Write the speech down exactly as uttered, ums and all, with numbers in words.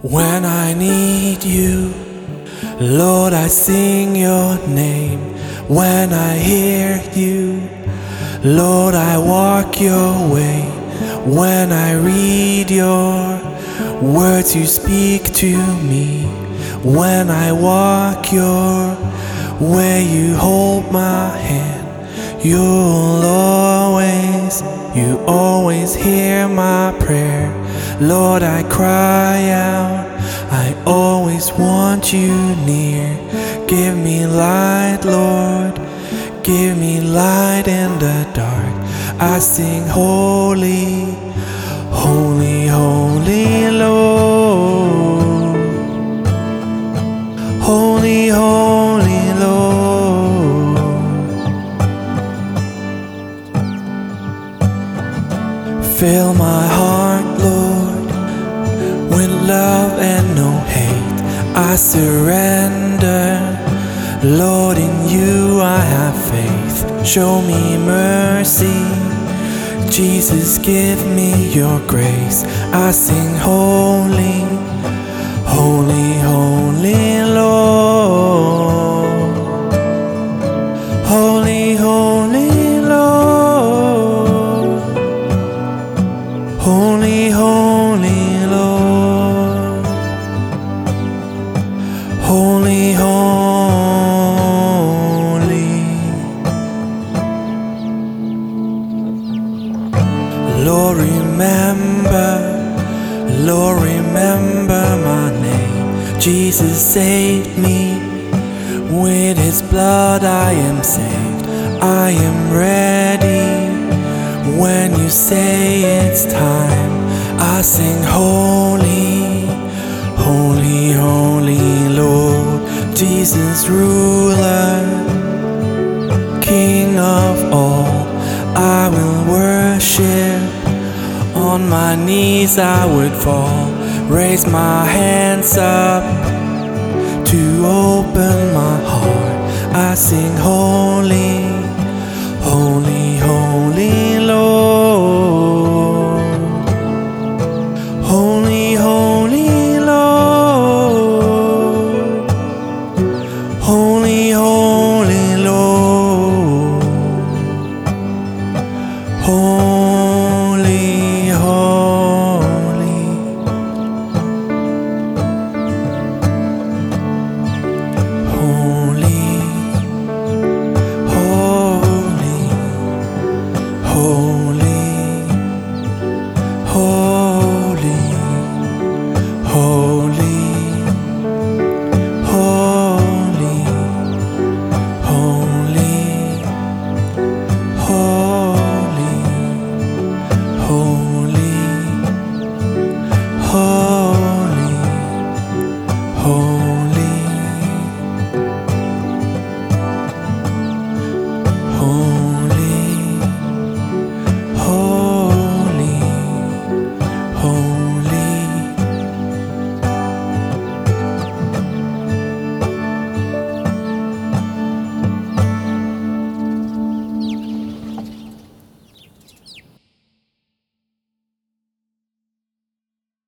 When I need you, Lord, I sing your name. When I hear you, Lord, I walk your way. When I read your words, you speak to me. When I walk your way, you hold my hand. You'll always, you always hear my prayer. Lord, I cry out, I always want you near. Give me light, Lord, give me light in the dark. I sing holy, holy, holy Lord. Holy, holy Lord. Fill my heart, Lord, with love and no hate. I surrender, Lord, in you I have faith. Show me mercy, Jesus, give me your grace. I sing holy, holy, holy Lord. Holy, holy Lord. Holy, holy Lord. Holy, holy. Lord, remember, Lord, remember my name. Jesus saved me. With his blood I am saved. I am ready. When you say it's time, I sing holy, holy, holy Lord. Jesus, ruler, King of all, I will worship. On my knees I would fall, raise my hands up to open my heart. I sing holy,